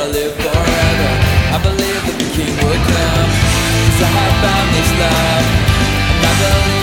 live forever. I believe that the king would come, 'cause I have found this love, and I believe